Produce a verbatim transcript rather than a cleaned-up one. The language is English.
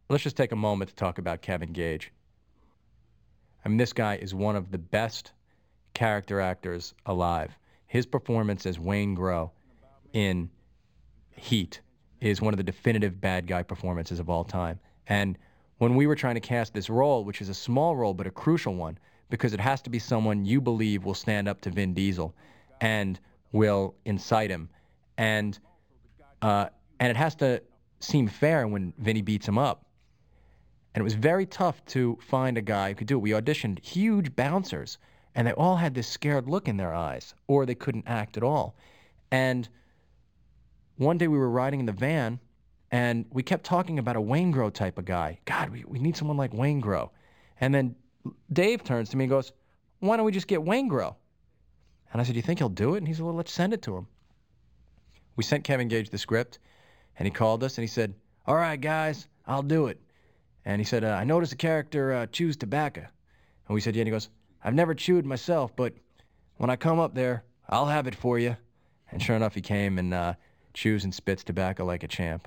let's just take a moment to talk about Kevin Gage. I mean, this guy is one of the best character actors alive. His performance as Wayne Grow in Heat is one of the definitive bad guy performances of all time. And when we were trying to cast this role, which is a small role but a crucial one, because it has to be someone you believe will stand up to Vin Diesel and will incite him, and uh, and it has to seem fair when Vinny beats him up. And it was very tough to find a guy who could do it. We auditioned huge bouncers, and they all had this scared look in their eyes, or they couldn't act at all. And one day we were riding in the van, and we kept talking about a Wayne Grow type of guy. God, we, we need someone like Wayne Grow. And then Dave turns to me and goes, why don't we just get Wayne Grow? And I said, do you think he'll do it? And he said, well, let's send it to him. We sent Kevin Gage the script, and he called us, and he said, all right, guys, I'll do it. And he said, uh, I noticed the character uh, chews tobacco. And we said, yeah. And he goes, I've never chewed myself, but when I come up there, I'll have it for you. And sure enough, he came and uh, chews and spits tobacco like a champ.